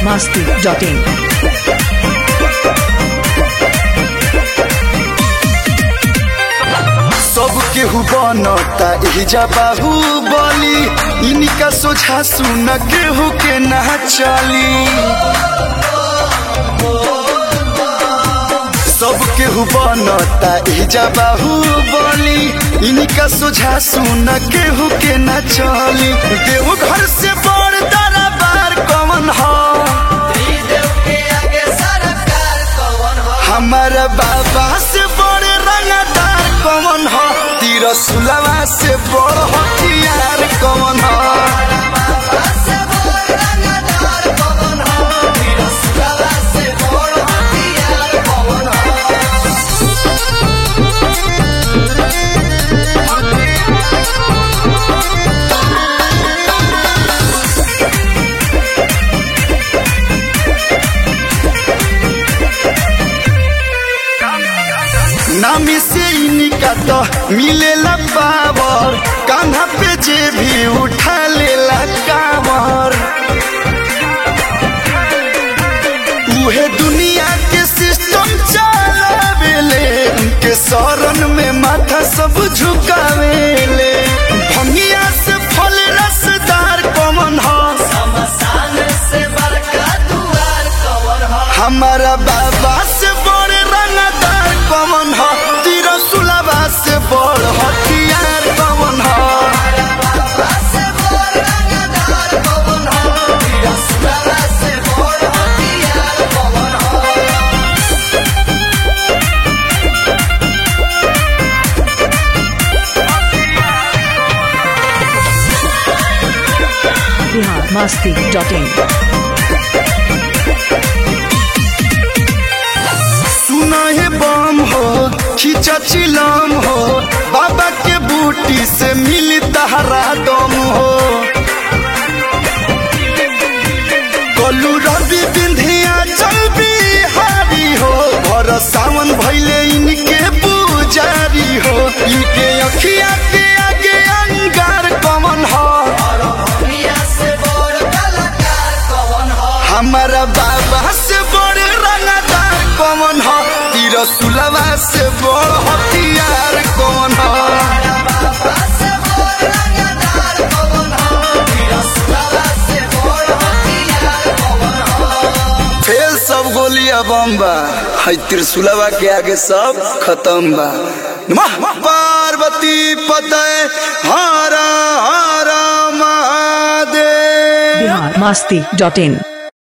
biharmasti.in सब केहू बनता एहिजा बाहुबली इनका सोझा सुन केहू के ना चली। सब केहू बनता एहिजा बाहुबली इनका सोझा सुन केहू के ना चली। देव घर से बड़ दरबार कौन हो हमारा बाबा से बड़े रंगदार कौन हो तीर सुलवा से बड़ हथियार कौन हो। नामी से इनका तो मिलेला पावर कान्हा पे जे भी उठा लेला कावर। उहे दुनिया के सिस्टम चलावेले उनके शरण में माथा सब झुकावेले। भंगिया से फल रसदार कौन हो से बड़का दुआर कौन हो हमारा बाबा से बड़े रंगदार कौन हो तीर सुलभा से बड़ हथियार कौन हो। biharmasti.in सुना है बम हो खींचा चिलम हो बाबा के बूटी से मिली तहरा दम हो। कलू रवि बिंधिया चल बिहारी हो भर सावन भैले इनके पुजारी हो। इनके अखिया के आगे अंगार कौन हो हमारा बाबा से बड़े रंगदार कौन हो तीर सुलवा से बड़ हथियार कौन हो। फेल सब गोलियां बम बा है त्रिशूलवा के आगे सब खत्म बा। नमः पार्वती पतये हर हर महादेव। biharmasti.in